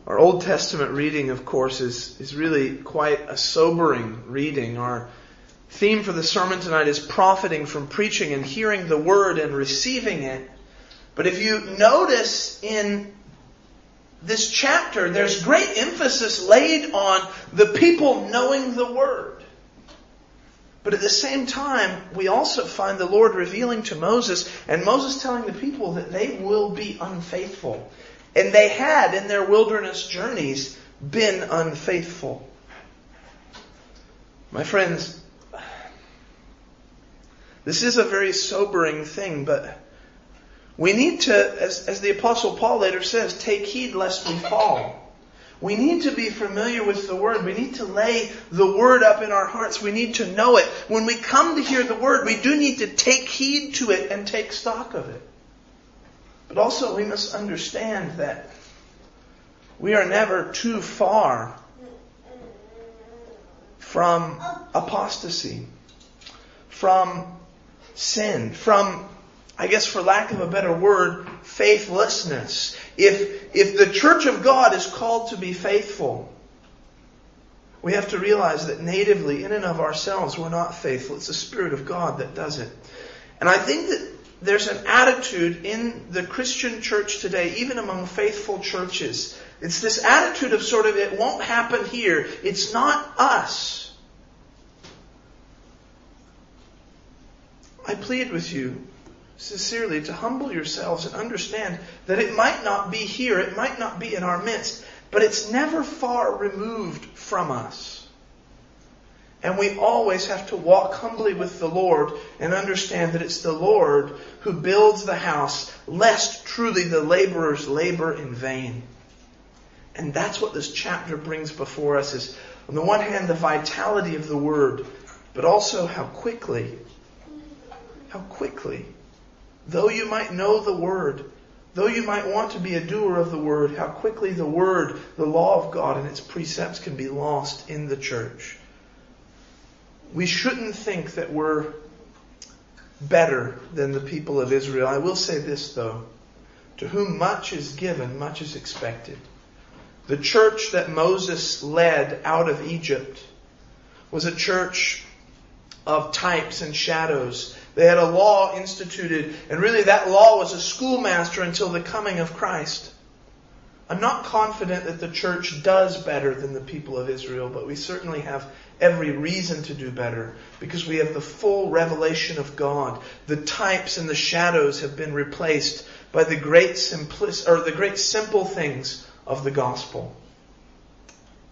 Our Old Testament reading, of course, is really quite a sobering reading. Our theme for the sermon tonight is profiting from preaching and hearing the Word and receiving it. But if you notice in this chapter, there's great emphasis laid on the people knowing the Word. But at the same time, we also find the Lord revealing to Moses, and Moses telling the people that they will be unfaithful. And they had, in their wilderness journeys, been unfaithful. My friends, this is a very sobering thing, but we need to, as the Apostle Paul later says, take heed lest we fall. We need to be familiar with the Word. We need to lay the Word up in our hearts. We need to know it. When we come to hear the Word, we do need to take heed to it and take stock of it. But also we must understand that we are never too far from apostasy, from sin, from, I guess for lack of a better word, faithlessness. If the church of God is called to be faithful, we have to realize that natively, in and of ourselves, we're not faithful. It's the Spirit of God that does it. And I think that there's an attitude in the Christian church today, even among faithful churches. It's this attitude of sort of, it won't happen here. It's not us. I plead with you sincerely to humble yourselves and understand that it might not be here, it might not be in our midst, but it's never far removed from us. And we always have to walk humbly with the Lord and understand that it's the Lord who builds the house, lest truly the laborers labor in vain. And that's what this chapter brings before us, is on the one hand the vitality of the Word, but also how quickly, though you might know the Word, though you might want to be a doer of the Word, how quickly the Word, the law of God and its precepts can be lost in the church. We shouldn't think that we're better than the people of Israel. I will say this though. To whom much is given, much is expected. The church that Moses led out of Egypt was a church of types and shadows. They had a law instituted, and really that law was a schoolmaster until the coming of Christ. I'm not confident that the church does better than the people of Israel, but we certainly have every reason to do better because we have the full revelation of God. The types and the shadows have been replaced by the great simple things of the gospel.